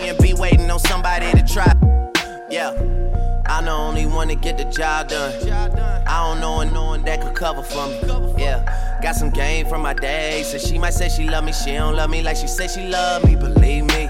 and be waiting on somebody to try. Yeah, I'm the only one to get the job done. I don't know no one that could cover for me. Yeah, got some game from my day. So she might say she love me, she don't love me like she said she love me. Believe me,